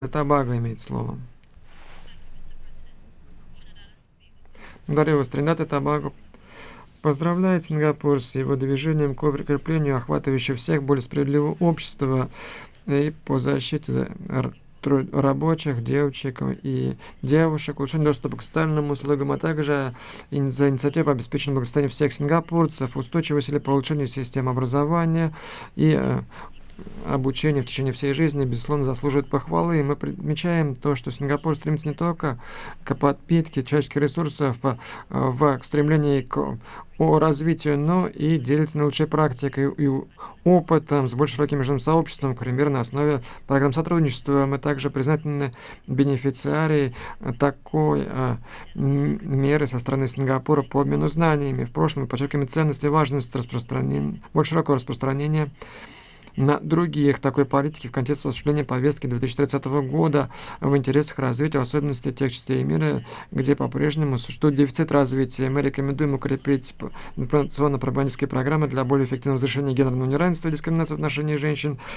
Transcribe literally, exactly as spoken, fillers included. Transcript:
Тобаго имеет слово. Благодарю вас, Тринидад и Тобаго поздравляет Сингапур с его движением к укреплению охватывающего всех более справедливого общества и по защите р- тру- рабочих, девочек и девушек, улучшению доступа к социальным услугам, а также ин- за инициативу по обеспечению благосостояния всех сингапурцев, устойчивые усилия по улучшению системы образования и э, обучение в течение всей жизни, безусловно, заслуживает похвалы. И мы отмечаем то, что Сингапур стремится не только к подпитке человеческих ресурсов а, в стремлении к о развитию, но и делится наилучшей практикой и опытом с более широким международным сообществом, к примеру, на основе программ сотрудничества. Мы также признательны бенефициарии такой а, м- меры со стороны Сингапура по обмену знаниями. В прошлом мы подчеркиваем ценность и важность распространения, более широкого распространения на других такой политики в контексте осуществления повестки две тысячи тридцатого года в интересах развития, в особенности тех частей мира, где по-прежнему существует дефицит развития. Мы рекомендуем укрепить п- информационно-пропагандистские программы для более эффективного разрешения гендерного неравенства и дискриминации в отношении женщин,